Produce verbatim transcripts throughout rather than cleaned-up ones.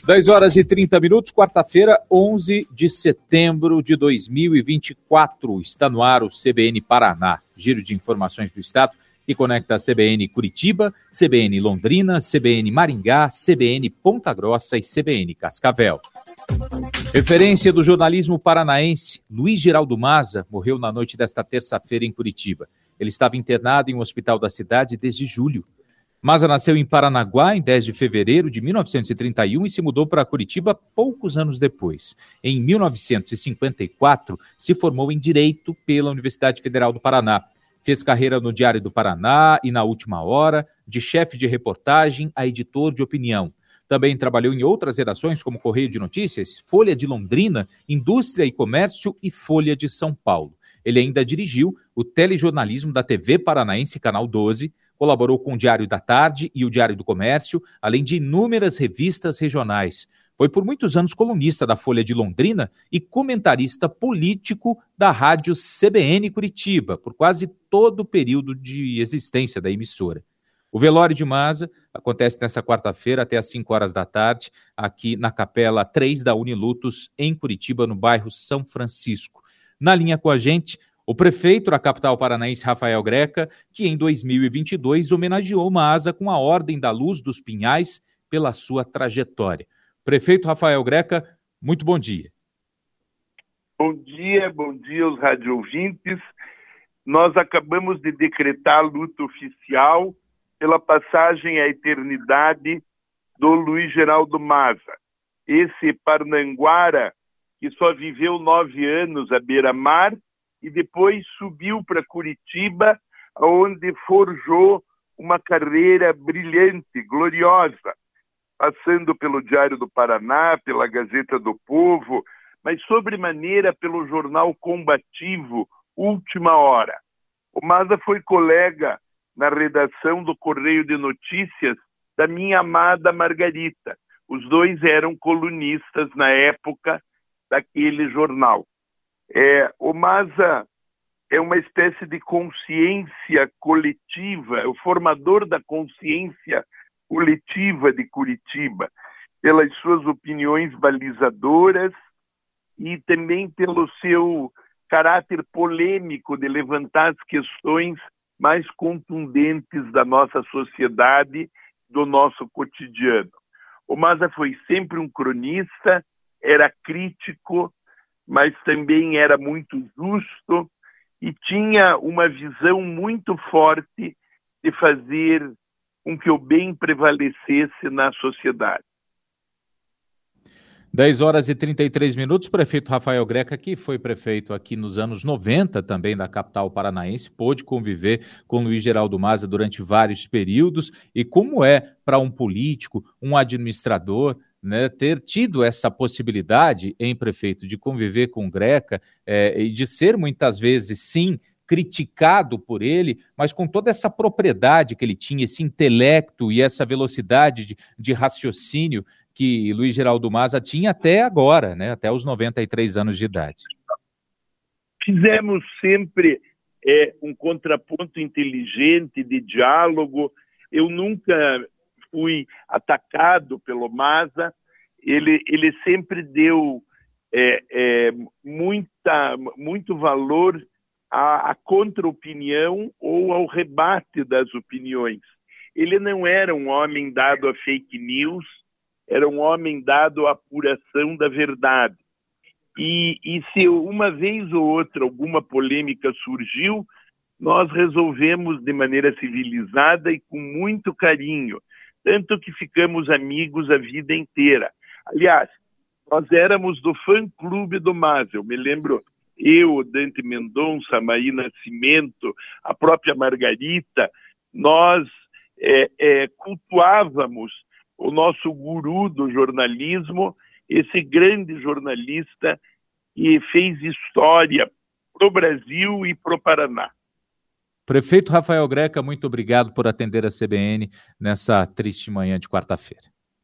dez horas e trinta minutos, quarta-feira, onze de setembro de dois mil e vinte e quatro. Está no ar o C B N Paraná, giro de informações do Estado, que conecta a C B N Curitiba, C B N Londrina, C B N Maringá, C B N Ponta Grossa e C B N Cascavel. Referência do jornalismo paranaense, Luiz Geraldo Maza morreu na noite desta terça-feira em Curitiba. Ele estava internado em um hospital da cidade desde julho. Maza nasceu em Paranaguá em dez de fevereiro de mil novecentos e trinta e um e se mudou para Curitiba poucos anos depois. Em mil novecentos e cinquenta e quatro, se formou em Direito pela Universidade Federal do Paraná. Fez carreira no Diário do Paraná e na Última Hora, de chefe de reportagem a editor de opinião. Também trabalhou em outras redações como Correio de Notícias, Folha de Londrina, Indústria e Comércio e Folha de São Paulo. Ele ainda dirigiu o telejornalismo da T V Paranaense Canal doze, colaborou com o Diário da Tarde e o Diário do Comércio, além de inúmeras revistas regionais. Foi por muitos anos colunista da Folha de Londrina e comentarista político da rádio C B N Curitiba, por quase todo o período de existência da emissora. O velório de Maza acontece nesta quarta-feira até às cinco horas da tarde, aqui na Capela três da Unilutos, em Curitiba, no bairro São Francisco. Na linha com a gente, o prefeito da capital paranaense, Rafael Greca, que em dois mil e vinte e dois homenageou Maza com a Ordem da Luz dos Pinhais pela sua trajetória. Prefeito Rafael Greca, muito bom dia. Bom dia, bom dia aos radioouvintes. Nós acabamos de decretar luta oficial pela passagem à eternidade do Luiz Geraldo Maza. Esse parnanguara que só viveu nove anos à beira-mar e depois subiu para Curitiba, onde forjou uma carreira brilhante, gloriosa, passando pelo Diário do Paraná, pela Gazeta do Povo, mas sobremaneira pelo jornal combativo Última Hora. O Maza foi colega na redação do Correio de Notícias da minha amada Margarita. Os dois eram colunistas na época daquele jornal. É, o Maza é uma espécie de consciência coletiva, é o formador da consciência coletiva de Curitiba, pelas suas opiniões balizadoras e também pelo seu caráter polêmico de levantar as questões mais contundentes da nossa sociedade, do nosso cotidiano. O Maza foi sempre um cronista, era crítico, mas também era muito justo e tinha uma visão muito forte de fazer com que o bem prevalecesse na sociedade. dez horas e trinta e três minutos, prefeito Rafael Greca, que foi prefeito aqui nos anos noventa também da capital paranaense, pôde conviver com Luiz Geraldo Maza durante vários períodos, e como é para um político, um administrador, né, ter tido essa possibilidade, em prefeito, de conviver com o Greca é, e de ser muitas vezes, sim, criticado por ele, mas com toda essa propriedade que ele tinha, esse intelecto e essa velocidade de, de raciocínio que Luiz Geraldo Maza tinha até agora, né, até os noventa e três anos de idade. Fizemos sempre é, um contraponto inteligente de diálogo. Eu nunca fui atacado pelo Maza. Ele, ele sempre deu é, é, muita, muito valor à, à contra-opinião ou ao rebate das opiniões. Ele não era um homem dado a fake news, era um homem dado à apuração da verdade. E, e se uma vez ou outra alguma polêmica surgiu, nós resolvemos de maneira civilizada e com muito carinho, tanto que ficamos amigos a vida inteira. Aliás, nós éramos do fã-clube do Maza. Eu me lembro, eu, Dante Mendonça, Maí Nascimento, a própria Margarita, nós é, é, cultuávamos o nosso guru do jornalismo, esse grande jornalista que fez história para o Brasil e para o Paraná. Prefeito Rafael Greca, muito obrigado por atender a C B N nessa triste manhã de quarta-feira.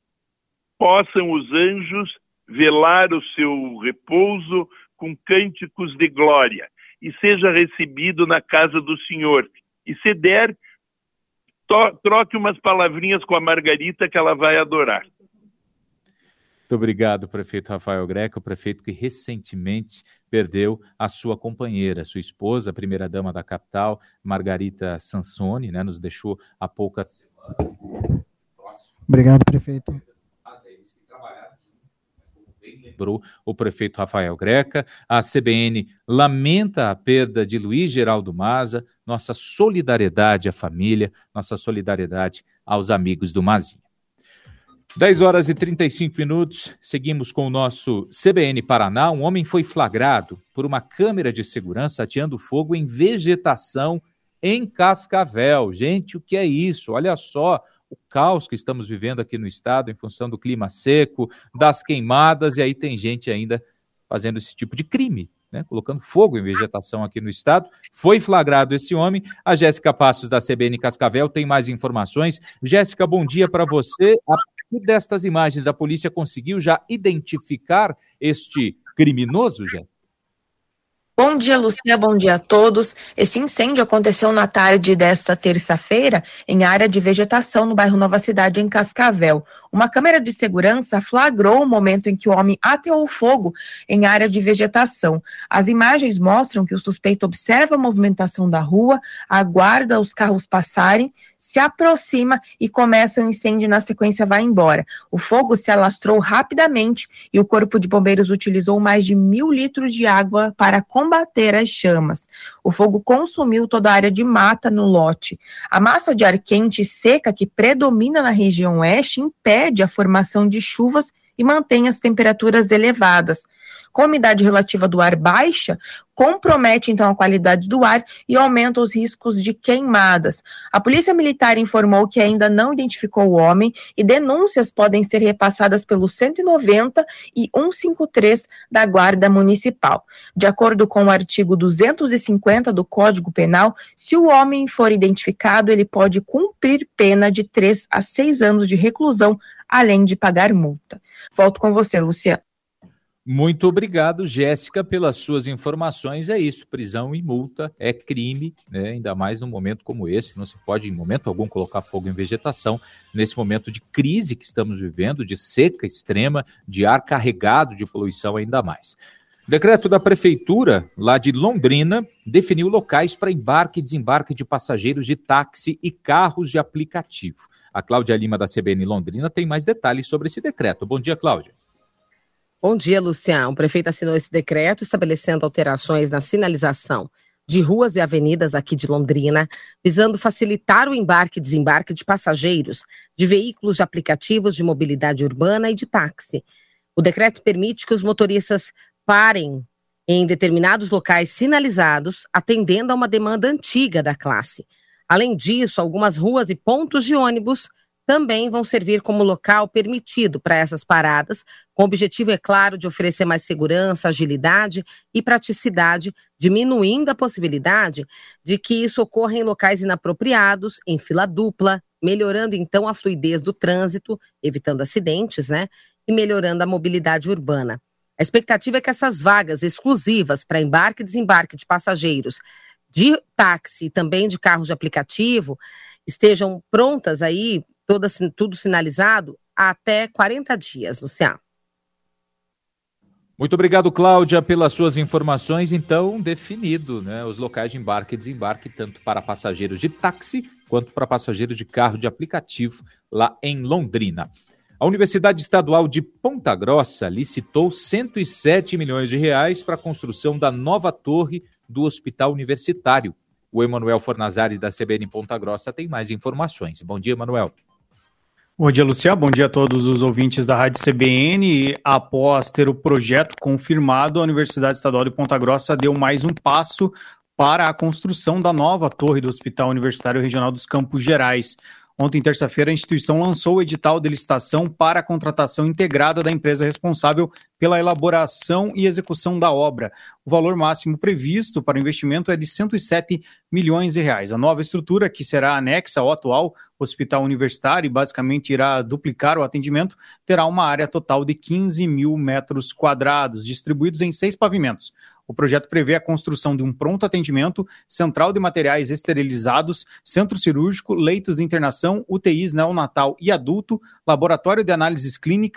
Possam os anjos velar o seu repouso com cânticos de glória e seja recebido na casa do Senhor. E se der, troque umas palavrinhas com a Margarita que ela vai adorar. Muito obrigado, prefeito Rafael Greca, o prefeito que recentemente perdeu a sua companheira, sua esposa, a primeira-dama da capital, Margarita Sansoni, né, nos deixou há poucas semanas. Obrigado, prefeito. Lembrou o prefeito Rafael Greca. A C B N lamenta a perda de Luiz Geraldo Maza, nossa solidariedade à família, nossa solidariedade aos amigos do Mazinha. dez horas e trinta e cinco minutos, seguimos com o nosso C B N Paraná. Um homem foi flagrado por uma câmera de segurança ateando fogo em vegetação em Cascavel. Gente, o que é isso? Olha só o caos que estamos vivendo aqui no estado em função do clima seco, das queimadas, e aí tem gente ainda fazendo esse tipo de crime, né? Colocando fogo em vegetação aqui no estado. Foi flagrado esse homem. A Jéssica Passos, da C B N Cascavel, tem mais informações. Jéssica, bom dia para você. A partir destas imagens, a polícia conseguiu já identificar este criminoso, Jéssica? Bom dia, Lucia, bom dia a todos. Esse incêndio aconteceu na tarde desta terça-feira em área de vegetação no bairro Nova Cidade, em Cascavel. Uma câmera de segurança flagrou o momento em que o homem ateou fogo em área de vegetação. As imagens mostram que o suspeito observa a movimentação da rua, aguarda os carros passarem, se aproxima e começa o incêndio e na sequência vai embora. O fogo se alastrou rapidamente e o Corpo de Bombeiros utilizou mais de mil litros de água para combater as chamas. O fogo consumiu toda a área de mata no lote. A massa de ar quente e seca que predomina na região oeste impede a formação de chuvas e mantém as temperaturas elevadas. Com a umidade relativa do ar baixa, compromete então a qualidade do ar e aumenta os riscos de queimadas. A Polícia Militar informou que ainda não identificou o homem e denúncias podem ser repassadas pelo cento e noventa e cento e cinquenta e três da Guarda Municipal. De acordo com o artigo duzentos e cinquenta do Código Penal, se o homem for identificado, ele pode cumprir pena de três a seis anos de reclusão, além de pagar multa. Volto com você, Luciano. Muito obrigado, Jéssica, pelas suas informações. É isso, prisão e multa é crime, né? Ainda mais num momento como esse. Não se pode, em momento algum, colocar fogo em vegetação. Nesse momento de crise que estamos vivendo, de seca extrema, de ar carregado de poluição ainda mais. Decreto da Prefeitura, lá de Londrina, definiu locais para embarque e desembarque de passageiros de táxi e carros de aplicativo. A Cláudia Lima, da C B N Londrina, tem mais detalhes sobre esse decreto. Bom dia, Cláudia. Bom dia, Luciano. O prefeito assinou esse decreto estabelecendo alterações na sinalização de ruas e avenidas aqui de Londrina, visando facilitar o embarque e desembarque de passageiros, de veículos de aplicativos de mobilidade urbana e de táxi. O decreto permite que os motoristas parem em determinados locais sinalizados, atendendo a uma demanda antiga da classe. Além disso, algumas ruas e pontos de ônibus também vão servir como local permitido para essas paradas, com o objetivo, é claro, de oferecer mais segurança, agilidade e praticidade, diminuindo a possibilidade de que isso ocorra em locais inapropriados, em fila dupla, melhorando então a fluidez do trânsito, evitando acidentes, né? E melhorando a mobilidade urbana. A expectativa é que essas vagas exclusivas para embarque e desembarque de passageiros de táxi e também de carros de aplicativo estejam prontas aí, Toda, tudo sinalizado, até quarenta dias, Luciano. Muito obrigado, Cláudia, pelas suas informações. Então, definido, né, os locais de embarque e desembarque, tanto para passageiros de táxi, quanto para passageiros de carro de aplicativo, lá em Londrina. A Universidade Estadual de Ponta Grossa licitou cento e sete milhões de reais para a construção da nova torre do Hospital Universitário. O Emanuel Fornazari, da C B N Ponta Grossa, tem mais informações. Bom dia, Emanuel. Bom dia, Luciano. Bom dia a todos os ouvintes da Rádio C B N. Após ter o projeto confirmado, a Universidade Estadual de Ponta Grossa deu mais um passo para a construção da nova torre do Hospital Universitário Regional dos Campos Gerais. Ontem, terça-feira, a instituição lançou o edital de licitação para a contratação integrada da empresa responsável pela elaboração e execução da obra. O valor máximo previsto para o investimento é de cento e sete milhões de reais. A nova estrutura, que será anexa ao atual hospital universitário e basicamente irá duplicar o atendimento, terá uma área total de quinze mil metros quadrados, distribuídos em seis pavimentos. O projeto prevê a construção de um pronto atendimento, central de materiais esterilizados, centro cirúrgico, leitos de internação, U T Is neonatal e adulto, laboratório de análises clínicas,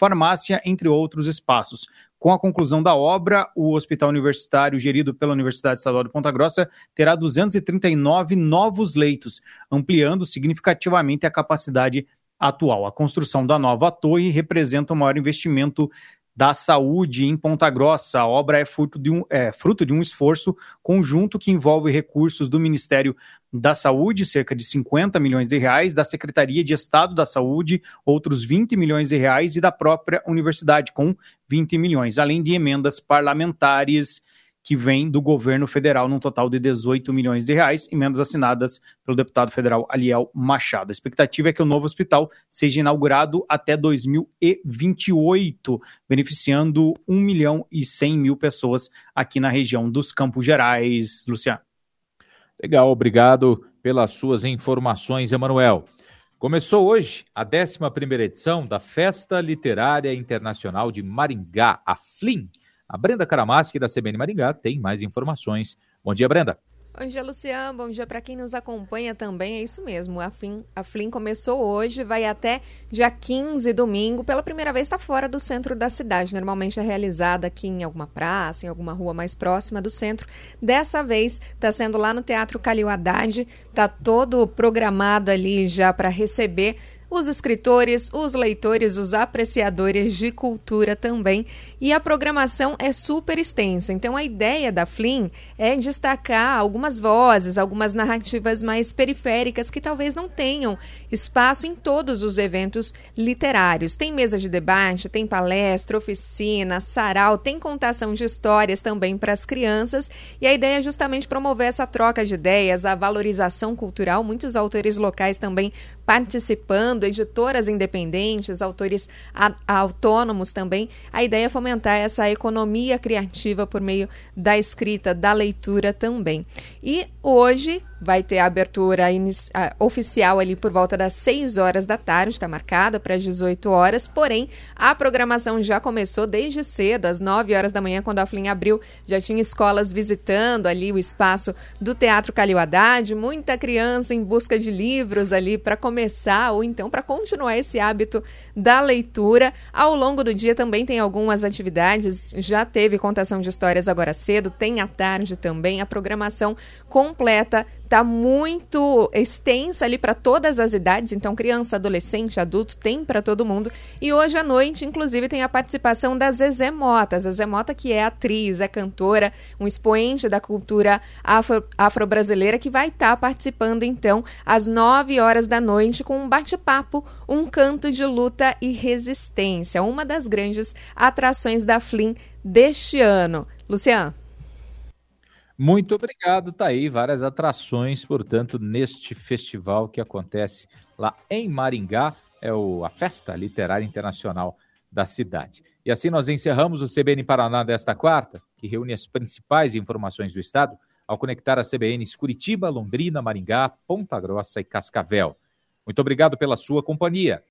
farmácia, entre outros espaços. Com a conclusão da obra, o hospital universitário gerido pela Universidade Estadual de Ponta Grossa terá duzentos e trinta e nove novos leitos, ampliando significativamente a capacidade atual. A construção da nova torre representa o maior investimento da saúde em Ponta Grossa. A obra é fruto de um, é, fruto de um esforço conjunto que envolve recursos do Ministério da Saúde, cerca de cinquenta milhões de reais, da Secretaria de Estado da Saúde, outros vinte milhões de reais, e da própria universidade, com vinte milhões, além de emendas parlamentares que vêm do governo federal, num total de dezoito milhões de reais, emendas assinadas pelo deputado federal Aliel Machado. A expectativa é que o novo hospital seja inaugurado até dois mil e vinte e oito, beneficiando um milhão e cem mil pessoas aqui na região dos Campos Gerais. Luciano. Legal, obrigado pelas suas informações, Emanuel. Começou hoje a décima primeira edição da Festa Literária Internacional de Maringá, a FLIM. A Brenda Karamaschi, da C B N Maringá, tem mais informações. Bom dia, Brenda. Bom dia, Luciano. Bom dia para quem nos acompanha também. É isso mesmo. A FLIM, a FLIM começou hoje, vai até dia quinze, domingo. Pela primeira vez está fora do centro da cidade. Normalmente é realizada aqui em alguma praça, em alguma rua mais próxima do centro. Dessa vez está sendo lá no Teatro Calil Haddad. Está todo programado ali já para receber os escritores, os leitores, os apreciadores de cultura também. E a programação é super extensa. Então, a ideia da FLIM é destacar algumas vozes, algumas narrativas mais periféricas que talvez não tenham espaço em todos os eventos literários. Tem mesa de debate, tem palestra, oficina, sarau, tem contação de histórias também para as crianças. E a ideia é justamente promover essa troca de ideias, a valorização cultural. Muitos autores locais também participando, editoras independentes, autores a, autônomos também. A ideia é fomentar essa economia criativa por meio da escrita, da leitura também. E hoje vai ter a abertura inici- a, oficial ali por volta das seis horas da tarde, está marcada para as dezoito horas, porém a programação já começou desde cedo, às nove horas da manhã, quando a FLIM abriu, já tinha escolas visitando ali o espaço do Teatro Calil Haddad, muita criança em busca de livros ali para começar ou então para continuar esse hábito da leitura. Ao longo do dia também tem algumas atividades, já teve contação de histórias agora cedo, tem à tarde também, a programação completa está muito extensa ali para todas as idades, então criança, adolescente, adulto, tem para todo mundo. E hoje à noite, inclusive, tem a participação da Zezé Mota. A Zezé Mota, que é atriz, é cantora, um expoente da cultura afro, afro-brasileira, que vai estar tá participando, então, às nove horas da noite, com um bate-papo, um canto de luta e resistência, uma das grandes atrações da FLIM deste ano. Luciano. Muito obrigado, tá aí várias atrações, portanto, neste festival que acontece lá em Maringá, é o, a Festa Literária Internacional da cidade. E assim nós encerramos o C B N Paraná desta quarta, que reúne as principais informações do estado, ao conectar a C B Ns Curitiba, Londrina, Maringá, Ponta Grossa e Cascavel. Muito obrigado pela sua companhia.